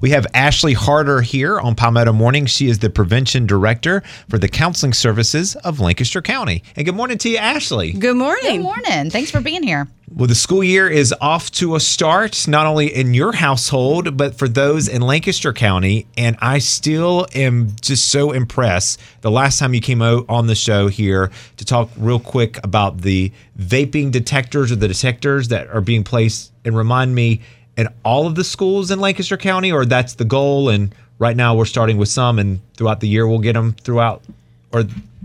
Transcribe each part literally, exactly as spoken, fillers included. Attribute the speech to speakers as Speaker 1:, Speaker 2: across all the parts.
Speaker 1: We have Ashley Harder here on Palmetto Morning. She is the Prevention Director for the Counseling Services of Lancaster County. And good morning to you, Ashley.
Speaker 2: Good morning.
Speaker 3: Good morning. Thanks for being here.
Speaker 1: Well, the school year is off to a start, not only in your household, but for those in Lancaster County. And I still am just so impressed. The last time you came out on the show here to talk real quick about the vaping detectors or the detectors that are being placed, and remind me, in all of the schools in Lancaster County, or that's the goal? And right now we're starting with some, and throughout the year we'll get them throughout, or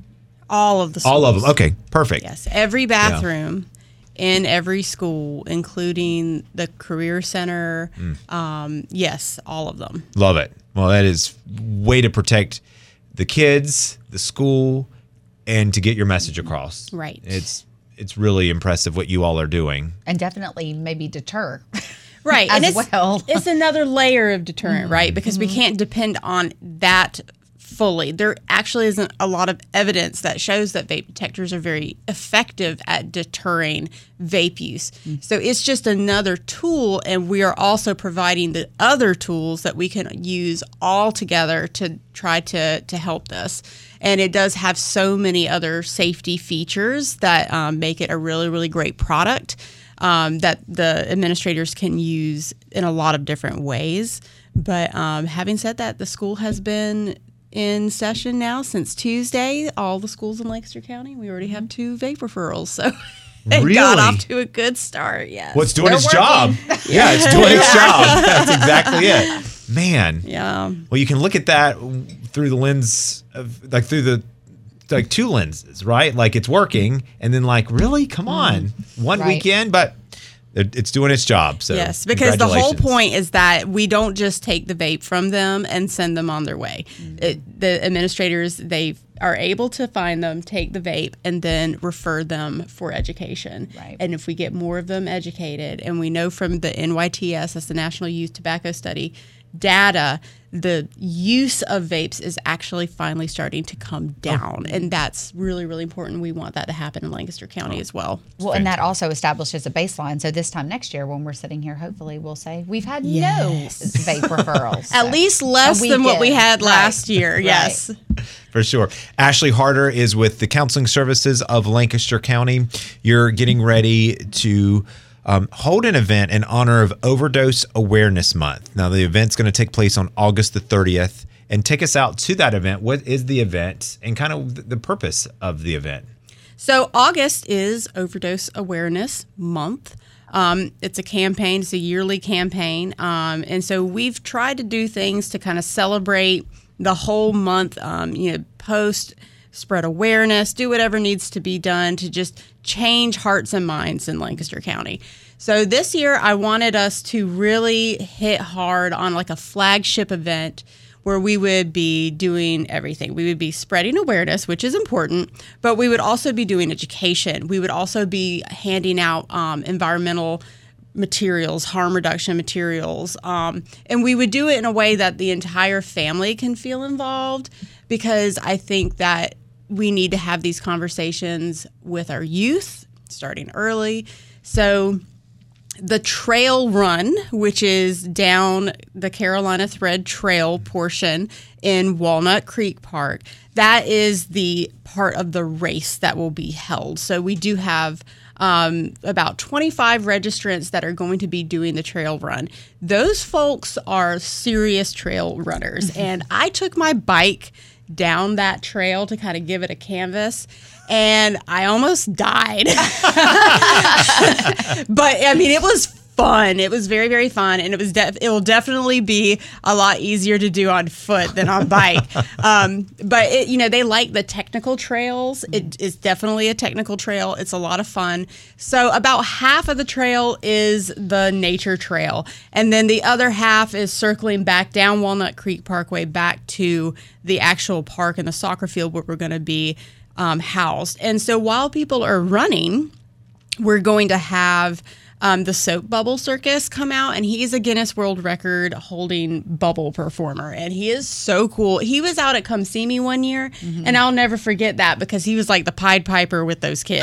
Speaker 2: all of the schools.
Speaker 1: All of them. Okay, perfect.
Speaker 2: Yes, every bathroom. Yeah. In every school, including the Career Center. Mm. Um, yes, all of them.
Speaker 1: Love it. Well, that is way to protect the kids, the school, and to get your message across.
Speaker 2: Right.
Speaker 1: It's it's really impressive what you all are doing.
Speaker 3: And definitely maybe deter.
Speaker 2: Right.
Speaker 3: as
Speaker 2: and it's,
Speaker 3: well.
Speaker 2: It's another layer of deterrent, mm-hmm. right? Because mm-hmm. we can't depend on that fully. There actually isn't a lot of evidence that shows that vape detectors are very effective at deterring vape use. Mm. So it's just another tool, and we are also providing the other tools that we can use all together to try to, to help this. And it does have so many other safety features that um, make it a really, really great product um, that the administrators can use in a lot of different ways. But um, having said that, the school has been in session now since Tuesday. All the schools in Lancaster County, we already have two vape referrals, so it
Speaker 1: really?
Speaker 2: got off to a good start. Yes,
Speaker 1: well, it's doing
Speaker 3: They're
Speaker 1: its
Speaker 3: working.
Speaker 1: job. Yeah, it's doing its job. That's exactly it, man.
Speaker 2: Yeah.
Speaker 1: Well, you can look at that through the lens of, like, through the like two lenses, right? Like, it's working, and then like, really, come on, mm. one right. weekend, but it's doing its job. So
Speaker 2: yes, because the whole point is that we don't just take the vape from them and send them on their way. Mm-hmm. It, the administrators, they are able to find them, take the vape, and then refer them for education.
Speaker 3: Right.
Speaker 2: And if we get more of them educated, and we know from the N Y T S, that's the National Youth Tobacco Study, data, the use of vapes is actually finally starting to come down. Oh. And that's really, really important. We want that to happen in Lancaster County oh. as well.
Speaker 3: Well, and that also establishes a baseline. So this time next year, when we're sitting here, hopefully we'll say we've had
Speaker 2: yes.
Speaker 3: no vape referrals.
Speaker 2: At
Speaker 3: so.
Speaker 2: least less than what we had last
Speaker 3: right.
Speaker 2: year. Yes.
Speaker 3: Right.
Speaker 1: For sure. Ashley Harder is with the Counseling Services of Lancaster County. You're getting ready to Um, hold an event in honor of Overdose Awareness Month. Now, the event's going to take place on August the thirtieth. And take us out to that event. What is the event and kind of the purpose of the event?
Speaker 2: So August is Overdose Awareness Month. Um, it's a campaign. It's a yearly campaign. Um, and so we've tried to do things to kind of celebrate the whole month, um, you know, post spread awareness, do whatever needs to be done to just change hearts and minds in Lancaster County. So this year, I wanted us to really hit hard on like a flagship event where we would be doing everything. We would be spreading awareness, which is important, but we would also be doing education. We would also be handing out um, environmental materials, harm reduction materials, um, and we would do it in a way that the entire family can feel involved, because I think that we need to have these conversations with our youth starting early. So the trail run, which is down the Carolina Thread Trail portion in Walnut Creek Park, that is the part of the race that will be held. So we do have um, about twenty-five registrants that are going to be doing the trail run. Those folks are serious trail runners. And I took my bike down that trail to kind of give it a canvas, and I almost died. But I mean, it was fun. It was very, very fun, and it was def- it will definitely be a lot easier to do on foot than on bike. um, but it, you know, they like the technical trails. It is definitely a technical trail. It's a lot of fun. So about half of the trail is the nature trail, and then the other half is circling back down Walnut Creek Parkway back to the actual park and the soccer field where we're going to be um, housed. And so while people are running, we're going to have um, the Soap Bubble Circus come out, and he's a Guinness World Record holding bubble performer, and he is so cool. He was out at Come See Me one year, mm-hmm. and I'll never forget that because he was like the Pied Piper with those kids.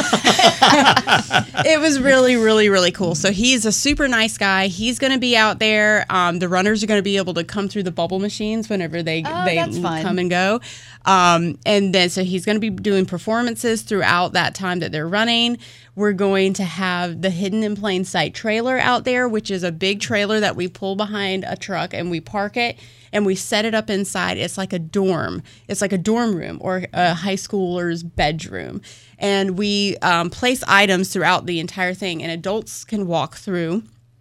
Speaker 2: It was really, really, really cool. So he's a super nice guy. He's going to be out there. Um, the runners are going to be able to come through the bubble machines whenever they
Speaker 3: oh,
Speaker 2: they come and go. Um, and then so he's going to be doing performances throughout that time that they're running. We're going to have the Hidden in Plain Sight trailer out there, which is a big trailer that we pull behind a truck and we park it and we set it up inside. It's like a dorm. It's like a dorm room or a high schooler's bedroom. And we um, place items throughout the entire thing, and adults can walk through.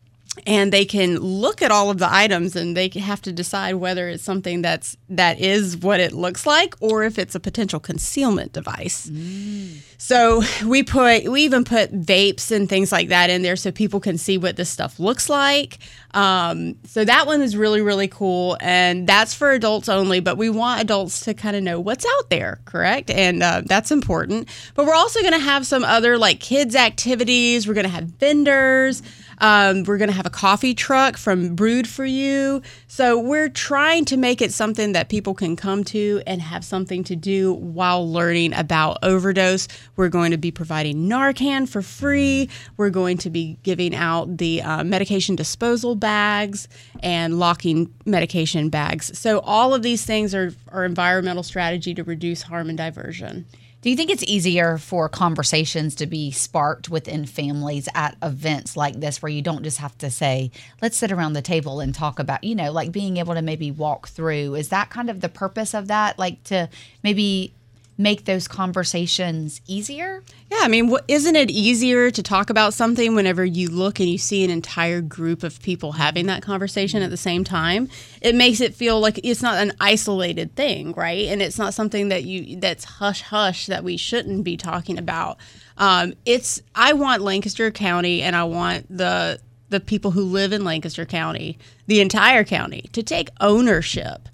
Speaker 2: And they can look at all of the items, and they have to decide whether it's something that's that is what it looks like, or if it's a potential concealment device. Mm. So we put we even put vapes and things like that in there, so people can see what this stuff looks like. Um, so that one is really, really cool, and that's for adults only. But we want adults to kind of know what's out there, correct? And uh, that's important. But we're also going to have some other like kids activities. We're going to have vendors. Um, we're going to have a coffee truck from Brewed for You. So we're trying to make it something that people can come to and have something to do while learning about overdose. We're going to be providing Narcan for free. We're going to be giving out the uh, medication disposal bags and locking medication bags. So all of these things are, are environmental strategy to reduce harm and diversion.
Speaker 3: Do you think it's easier for conversations to be sparked within families at events like this, where you don't just have to say, let's sit around the table and talk about, you know, like being able to maybe walk through? Is that kind of the purpose of that? Like to maybe make those conversations easier?
Speaker 2: Yeah, I mean, what, isn't it easier to talk about something whenever you look and you see an entire group of people having that conversation at the same time? It makes it feel like it's not an isolated thing, right? And it's not something that you that's hush hush that we shouldn't be talking about. Um, it's I want Lancaster County, and I want the the people who live in Lancaster County, the entire county, to take ownership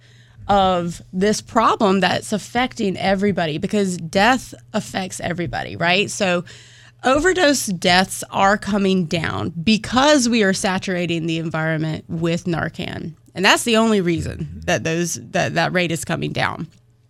Speaker 2: of this problem that's affecting everybody, because death affects everybody, right? So overdose deaths are coming down because we are saturating the environment with Narcan. And that's the only reason that those that, that rate is coming down.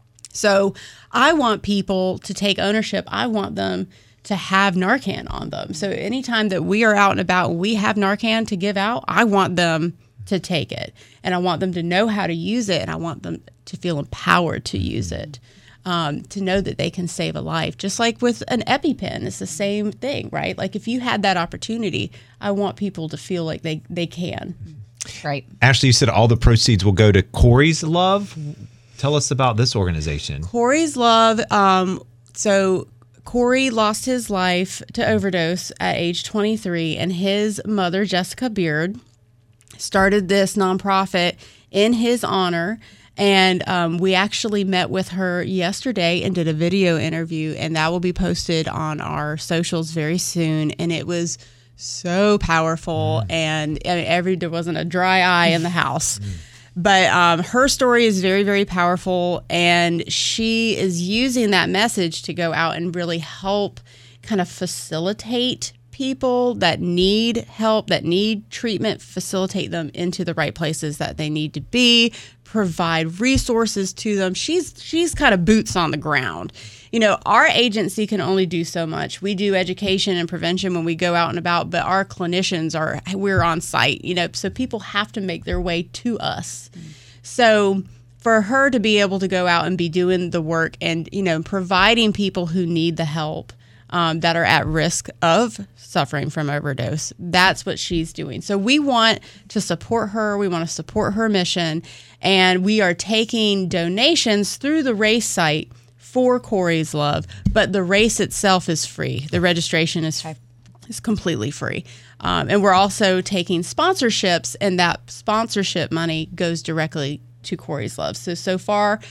Speaker 2: So I want people to take ownership. I want them to have Narcan on them. So anytime that we are out and about, we have Narcan to give out, I want them to take it, and I want them to know how to use it, and I want them to feel empowered to use it, um, to know that they can save a life. Just like with an EpiPen, it's the same thing, right? Like if you had that opportunity, I want people to feel like they, they can.
Speaker 3: Right.
Speaker 1: Ashley, you said all the proceeds will go to Corey's Love. Tell us about this organization.
Speaker 2: Corey's Love. Um, so Corey lost his life to overdose at age twenty-three, and his mother, Jessica Beard, started this nonprofit in his honor. And um, we actually met with her yesterday and did a video interview, and that will be posted on our socials very soon. And it was so powerful, mm. and I mean, every there wasn't a dry eye in the house. Mm. But um, her story is very, very powerful, and she is using that message to go out and really help kind of facilitate people that need help, that need treatment, facilitate them into the right places that they need to be, provide resources to them. She's she's kind of boots on the ground. You know, our agency can only do so much. We do education and prevention when we go out and about, but our clinicians are, we're on site, you know, so people have to make their way to us. Mm. So for her to be able to go out and be doing the work and, you know, providing people who need the help, Um, that are at risk of suffering from overdose. That's what she's doing. So we want to support her. We want to support her mission. And we are taking donations through the race site for Corey's Love. But the race itself is free. The registration is, is completely free. Um, and we're also taking sponsorships, and that sponsorship money goes directly to Corey's Love. So, so far,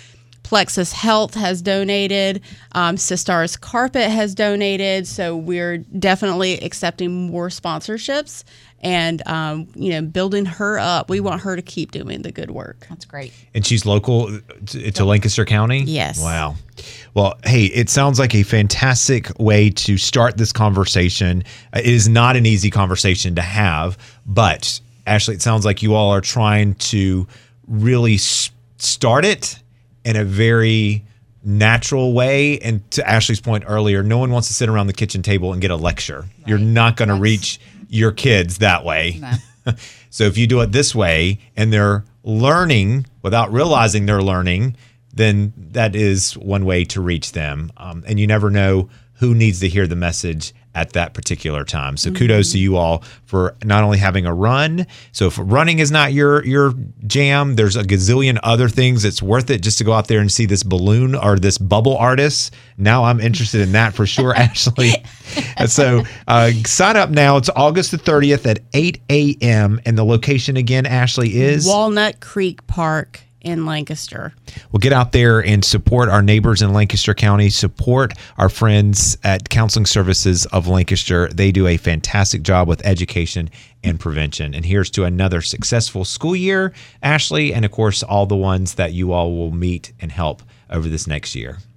Speaker 2: Plexus Health has donated. Um, Sistar's Carpet has donated. So we're definitely accepting more sponsorships and, um, you know, building her up. We want her to keep doing the good work.
Speaker 3: That's great.
Speaker 1: And she's local to, to Lancaster County?
Speaker 2: Yes.
Speaker 1: Wow. Well, hey, it sounds like a fantastic way to start this conversation. It is not an easy conversation to have, but Ashley, it sounds like you all are trying to really s- start it in a very natural way. And to Ashley's point earlier, no one wants to sit around the kitchen table and get a lecture. Right. You're not going to reach your kids that way. No. So if you do it this way and they're learning without realizing they're learning, then that is one way to reach them. Um, and you never know who needs to hear the message at that particular time. So mm-hmm. kudos to you all for not only having a run. So if running is not your your jam, there's a gazillion other things that's worth it just to go out there and see this balloon or this bubble artist. Now I'm interested in that for sure, Ashley. And so uh, sign up now. It's August the thirtieth at eight a.m. And the location again, Ashley, is?
Speaker 2: Walnut Creek Park in Lancaster.
Speaker 1: Well, get out there and support our neighbors in Lancaster County. Support our friends at Counseling Services of Lancaster. They do a fantastic job with education and prevention. And here's to another successful school year, Ashley, and of course, all the ones that you all will meet and help over this next year.